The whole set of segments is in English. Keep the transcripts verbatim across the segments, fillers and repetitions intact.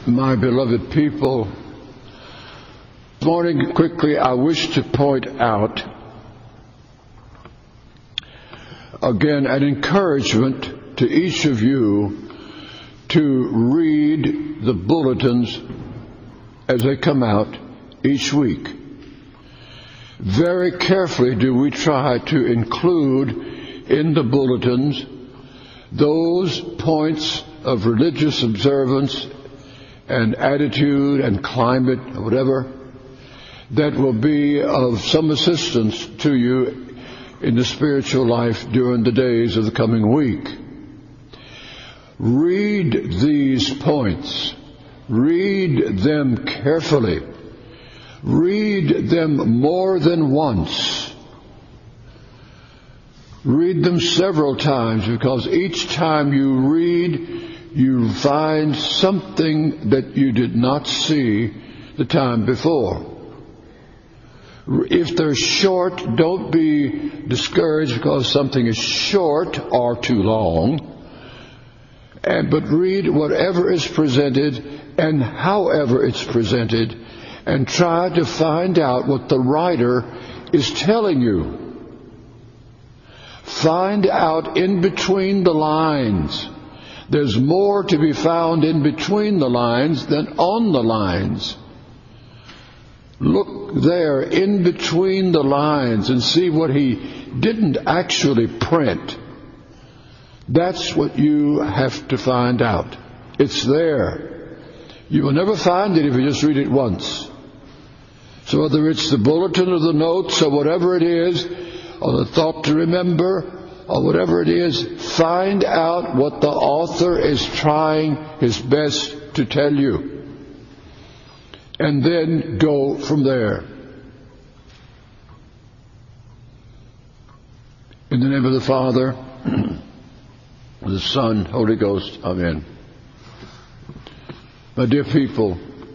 My beloved people, this morning quickly I wish to point out again an encouragement to each of you to read the bulletins as they come out each week. Very carefully do we try to include in the bulletins those points of religious observance and attitude and climate, or whatever, that will be of some assistance to you in the spiritual life during the days of the coming week. Read these points. Read them carefully. Read them more than once. Read them several times, because each time you read, you find something that you did not see the time before. If they're short, don't be discouraged because something is short or too long. And, but read whatever is presented and however it's presented, and try to find out what the writer is telling you. Find out in between the lines. There's more to be found in between the lines than on the lines. Look there in between the lines and see what he didn't actually print. That's what you have to find out. It's there. You will never find it if you just read it once. So whether it's the bulletin or the notes or whatever it is, or the thought to remember, or whatever it is, find out what the author is trying his best to tell you. And then go from there. In the name of the Father, the Son, Holy Ghost, Amen. My dear people,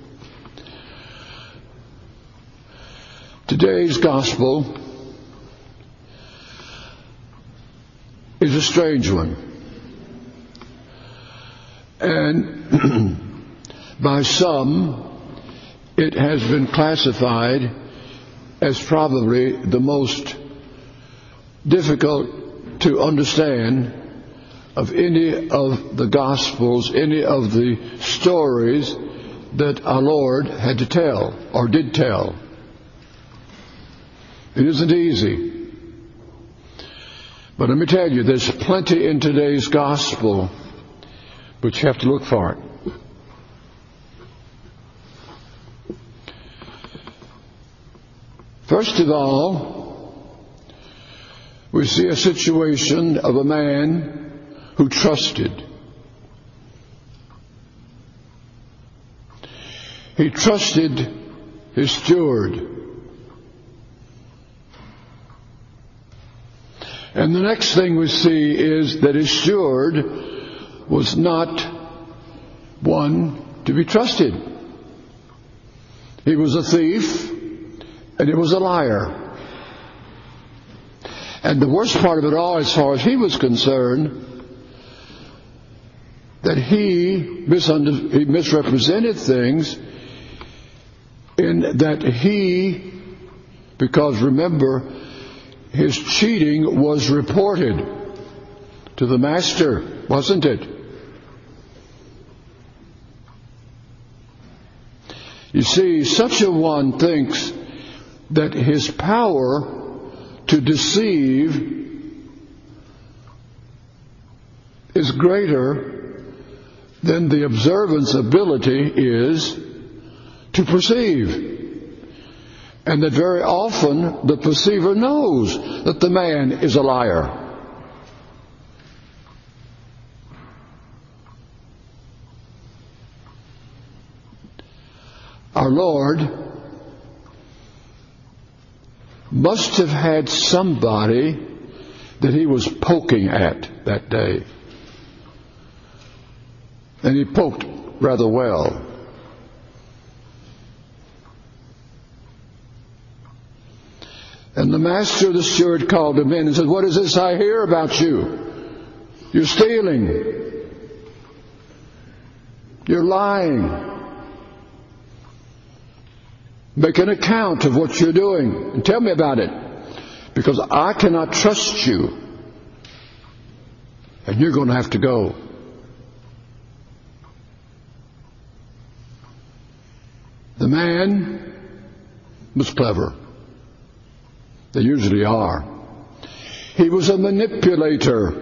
today's gospel is a strange one. And by some, it has been classified as probably the most difficult to understand of any of the Gospels, any of the stories that our Lord had to tell or did tell. It isn't easy. But let me tell you, there's plenty in today's gospel, but you have to look for it. First of all, we see a situation of a man who trusted. He trusted his steward. And the next thing we see is that his steward was not one to be trusted. He was a thief, and he was a liar. And the worst part of it all, as far as he was concerned, that he, misunder- he misrepresented things in that he, because remember, his cheating was reported to the master, wasn't it? You see, such a one thinks that his power to deceive is greater than the observance ability is to perceive. And that very often the perceiver knows that the man is a liar. Our Lord must have had somebody that he was poking at that day. And he poked rather well. And the master of the steward called him in and said, "What is this I hear about you? You're stealing. You're lying. Make an account of what you're doing and tell me about it, because I cannot trust you, and you're going to have to go. The man was clever. They usually are. He was a manipulator.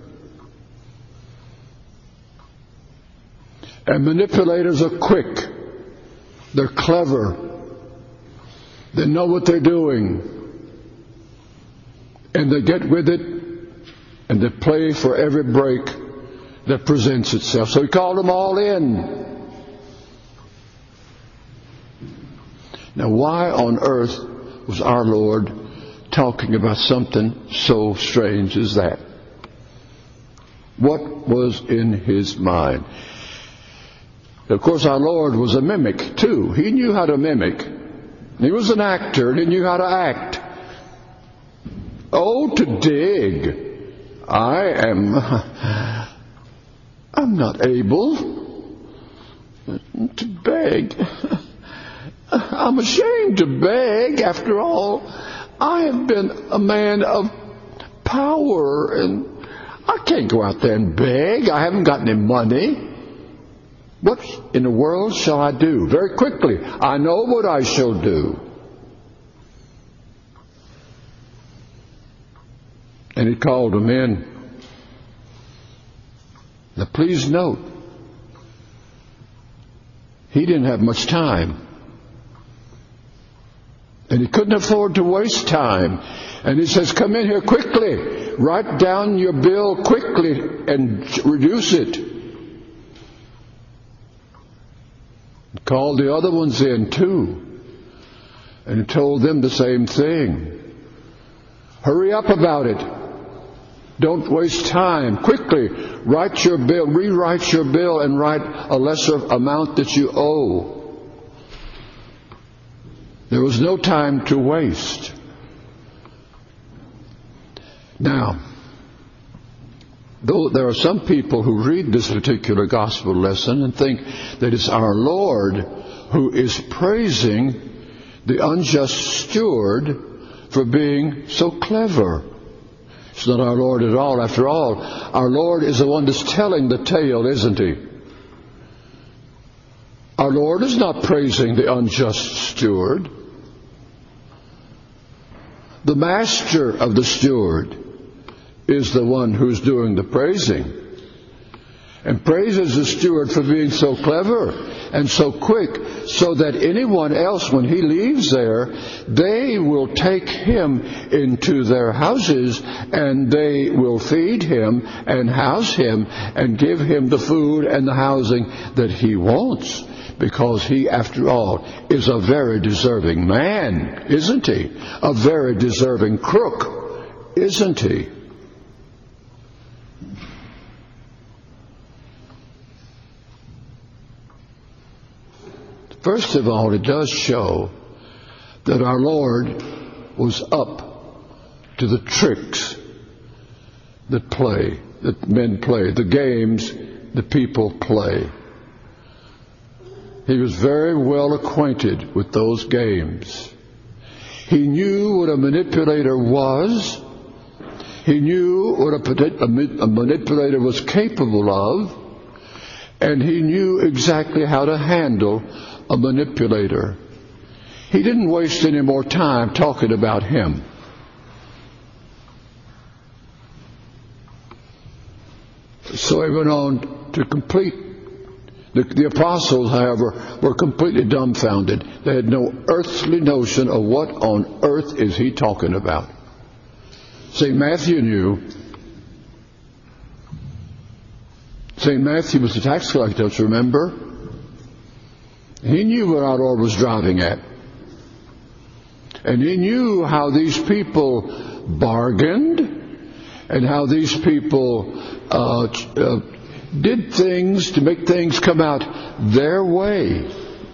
And manipulators are quick. They're clever. They know what they're doing. And they get with it, and they play for every break that presents itself. So he called them all in. Now, why on earth was our Lord talking about something so strange as that? What was in his mind? Of course, our Lord was a mimic, too. He knew how to mimic. He was an actor, and he knew how to act. Oh, to dig. I am... I'm not able to beg. I'm ashamed to beg. After all, I have been a man of power, and I can't go out there and beg. I haven't got any money. What in the world shall I do? Very quickly, I know what I shall do. And he called them in. Now please note, he didn't have much time. And he couldn't afford to waste time. And he says, come in here quickly. Write down your bill quickly and reduce it. He called the other ones in too. And he told them the same thing. Hurry up about it. Don't waste time. Quickly, write your bill, rewrite your bill and write a lesser amount that you owe. There was no time to waste. Now, though there are some people who read this particular gospel lesson and think that it's our Lord who is praising the unjust steward for being so clever. It's not our Lord at all. After all, our Lord is the one that's telling the tale, isn't he? Our Lord is not praising the unjust steward. The master of the steward is the one who's doing the praising. And praises the steward for being so clever and so quick, so that anyone else, when he leaves there, they will take him into their houses and they will feed him and house him and give him the food and the housing that he wants. Because he, after all, is a very deserving man, isn't he? A very deserving crook, isn't he? First of all, it does show that our Lord was up to the tricks that play, that men play, the games that people play. He was very well acquainted with those games. He knew what a manipulator was. He knew what a, a manipulator was capable of. And he knew exactly how to handle a manipulator. He didn't waste any more time talking about him. So he went on to complete. The, the apostles, however, were completely dumbfounded. They had no earthly notion of what on earth is he talking about. Saint Matthew knew. Saint Matthew was the tax collector, remember? He knew what our Lord was driving at. And he knew how these people bargained and how these people uh, uh, did things to make things come out their way.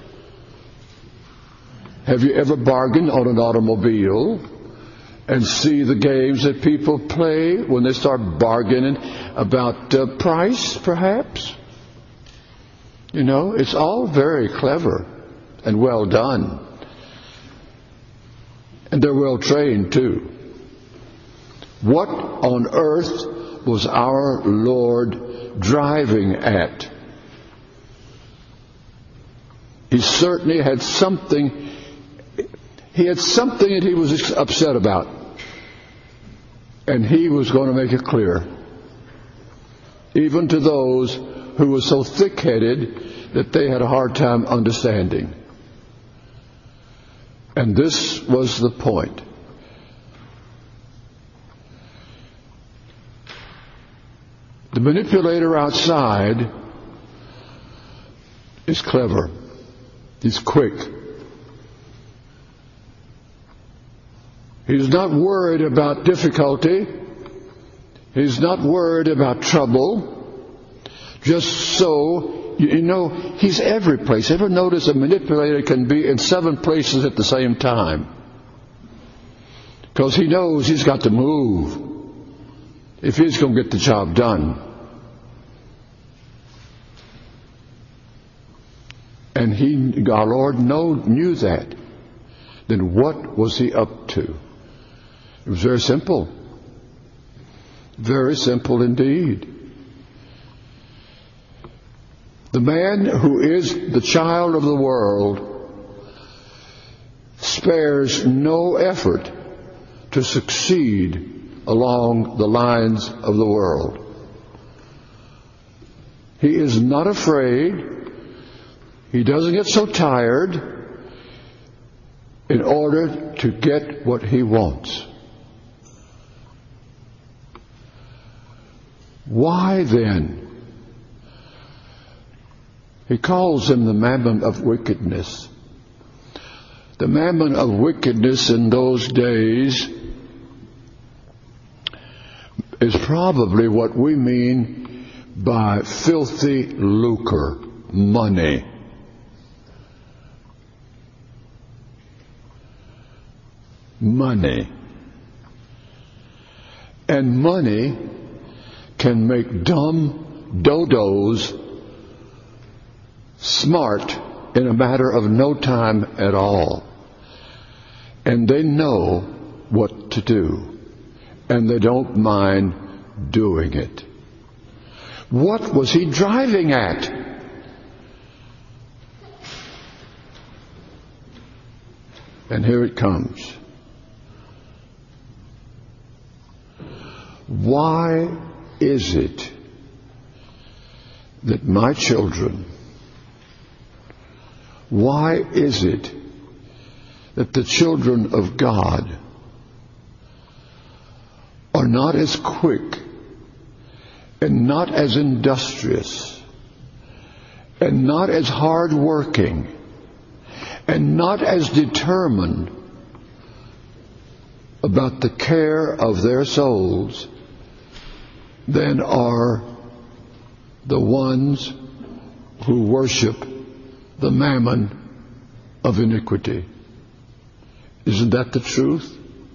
Have you ever bargained on an automobile and see the games that people play when they start bargaining about uh, price, perhaps? You know, it's all very clever and well done. And they're well trained too. What on earth was our Lord driving at? He certainly had something, he had something that he was upset about. And he was going to make it clear, even to those who were so thick-headed that they had a hard time understanding. And this was the point. The manipulator outside is clever. He's quick. He's not worried about difficulty. He's not worried about trouble. Just so, you know, he's every place. Ever notice a manipulator can be in seven places at the same time? Because he knows he's got to move if he's going to get the job done. And he, our Lord know, knew that. Then what was he up to? It was very simple. Very simple indeed. The man who is the child of the world spares no effort to succeed along the lines of the world. He is not afraid. He doesn't get so tired in order to get what he wants. Why then? He calls him the mammon of wickedness. The mammon of wickedness in those days is probably what we mean by filthy lucre, money. Money. And money can make dumb dodos smart in a matter of no time at all. And they know what to do. And they don't mind doing it. What was he driving at? And here it comes. Why is it that my children, why is it that the children of God are not as quick and not as industrious and not as hard-working and not as determined about the care of their souls than are the ones who worship the mammon of iniquity? Isn't that the truth?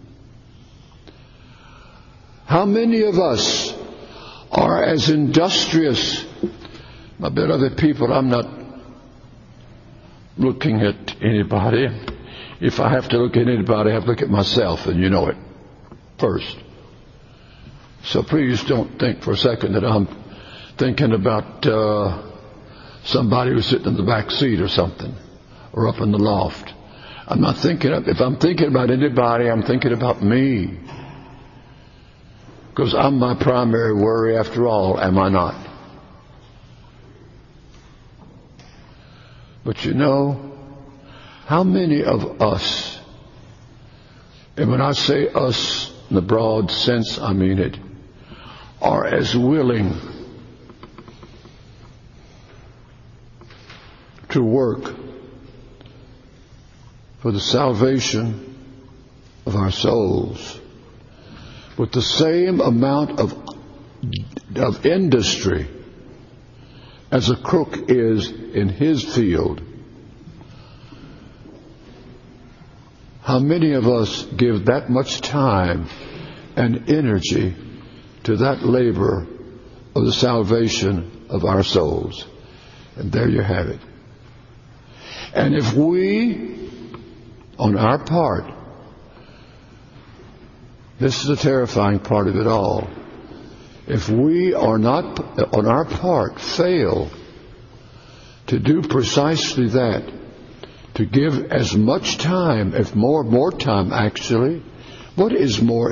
How many of us are as industrious? My beloved people, I'm not looking at anybody. If I have to look at anybody, I have to look at myself, and you know it first. So please don't think for a second that I'm thinking about uh, somebody who's sitting in the back seat or something, or up in the loft. I'm not thinking of, if I'm thinking about anybody, I'm thinking about me. Because I'm my primary worry after all, am I not? But you know, how many of us, and when I say us in the broad sense, I mean it, are as willing to work for the salvation of our souls with the same amount of of industry as a crook is in his field? How many of us give that much time and energy to that labor of the salvation of our souls? And there you have it. And if we, on our part, this is the terrifying part of it all. If we are not, on our part, fail to do precisely that, to give as much time, if more, more time actually, what is more,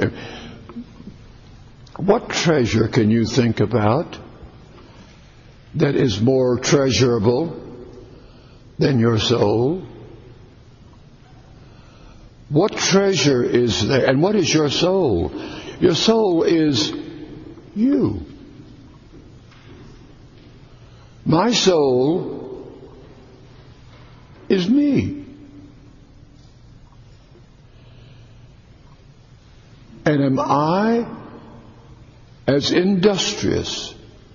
what treasure can you think about that is more treasurable than your soul? What treasure is there? And what is your soul? Your soul is you. My soul is me. And am I as industrious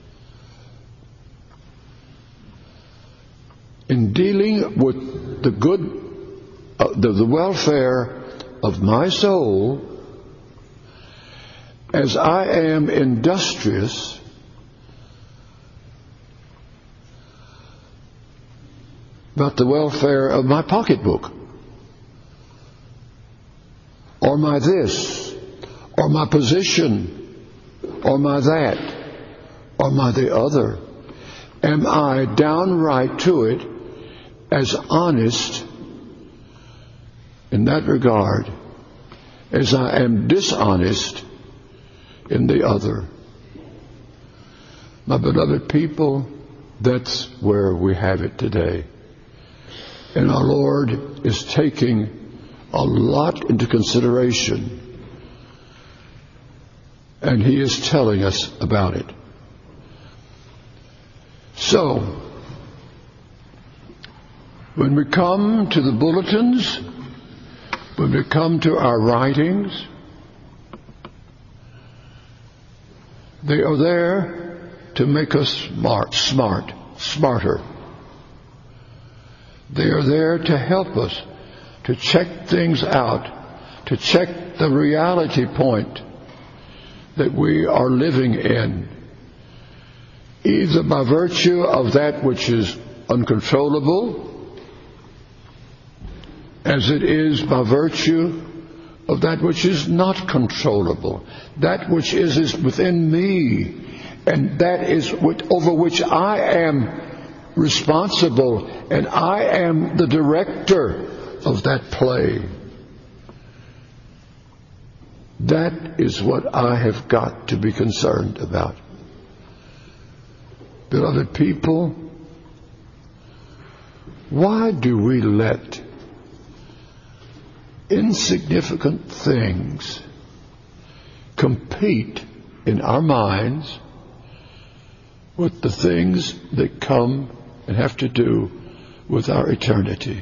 in dealing with the good, uh, the, the welfare of my soul as I am industrious about the welfare of my pocketbook, or my this, or my position, or my that, or my the other? Am I downright to it as honest in that regard as I am dishonest in the other? My beloved people, that's where we have it today. And our Lord is taking a lot into consideration, and He is telling us about it. So, when we come to the bulletins, when we come to our writings, they are there to make us smart, smart, smarter. They are there to help us to check things out, to check the reality point that we are living in, either by virtue of that which is uncontrollable, as it is by virtue of that which is not controllable, that which is, is within me, and that is with, over which I am responsible, and I am the director of that play. That is what I have got to be concerned about. Beloved people, why do we let insignificant things compete in our minds with the things that come and have to do with our eternity?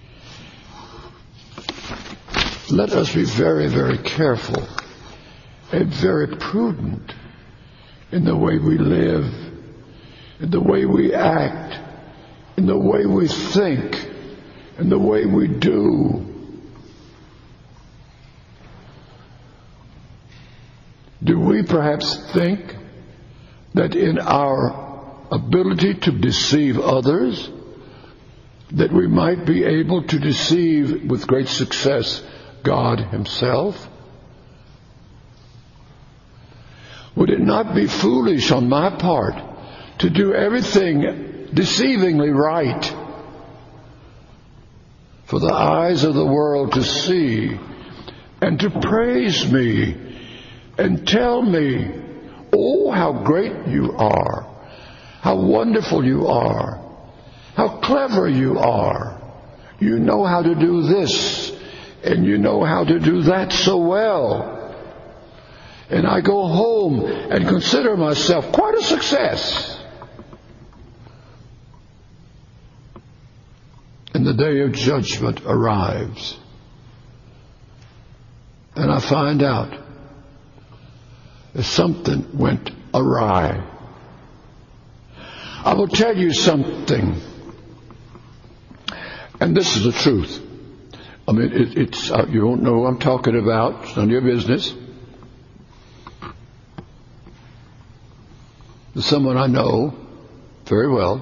Let us be very, very careful and very prudent in the way we live, in the way we act, in the way we think, in the way we do. Do we perhaps think that in our ability to deceive others, that we might be able to deceive with great success God Himself? Would it not be foolish on my part to do everything deceivingly right for the eyes of the world to see and to praise me and tell me, oh, how great you are, how wonderful you are, how clever you are, you know how to do this and you know how to do that so well, and I go home and consider myself quite a success? And the day of judgment arrives, and I find out that something went awry. I will tell you something, and this is the truth. I mean, it, it's uh, you don't know what I'm talking about. It's none of your business. There's someone I know very well,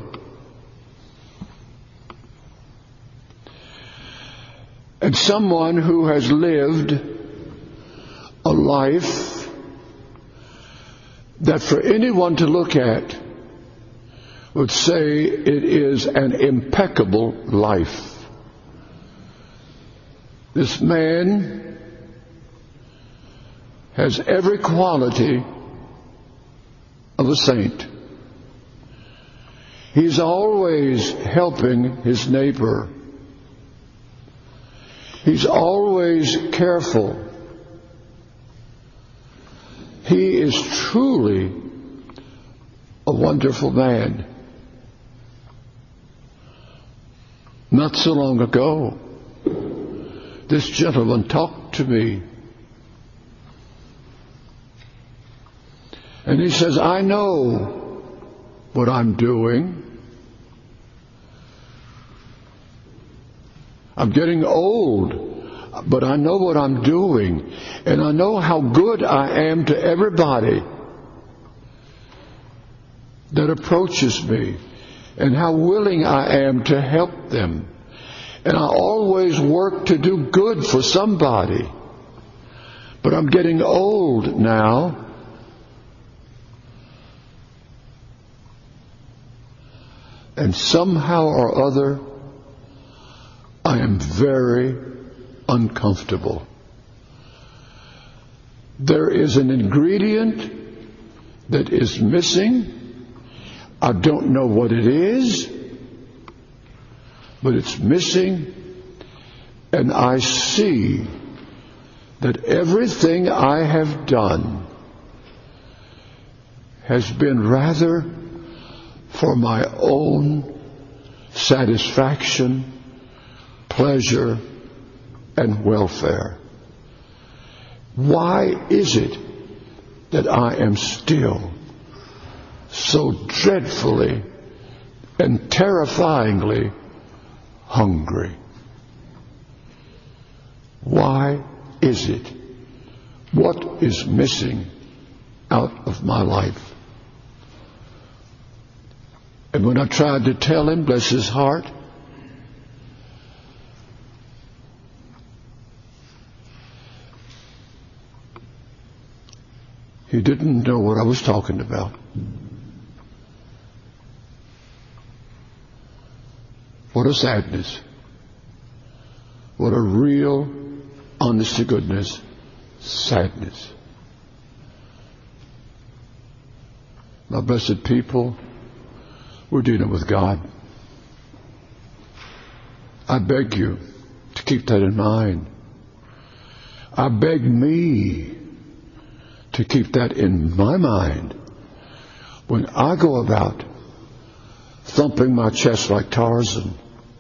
and someone who has lived a life that for anyone to look at would say it is an impeccable life. This man has every quality of a saint. He's always helping his neighbor. He's always careful. He is truly a wonderful man. Not so long ago, this gentleman talked to me. And he says, I know what I'm doing. I'm getting old, but I know what I'm doing. And I know how good I am to everybody that approaches me, and how willing I am to help them. And I always work to do good for somebody. But I'm getting old now. And somehow or other, I am very uncomfortable. There is an ingredient that is missing. I don't know what it is, but it's missing, and I see that everything I have done has been rather for my own satisfaction, pleasure, and welfare. Why is it that I am still so dreadfully and terrifyingly hungry? Why is it? What is missing out of my life? And when I tried to tell him, bless his heart, he didn't know what I was talking about. What a sadness. What a real, honest to goodness, sadness. My blessed people, we're dealing with God. I beg you to keep that in mind. I beg me to keep that in my mind when I go about thumping my chest like Tarzan.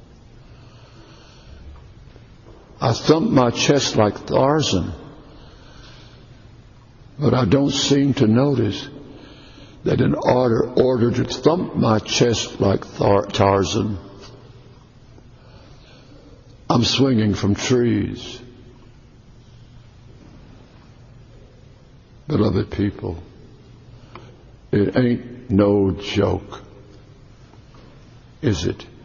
I thump my chest like Tarzan, but I don't seem to notice that in order, order to thump my chest like Tarzan, I'm swinging from trees. Beloved people, it ain't no joke, is it?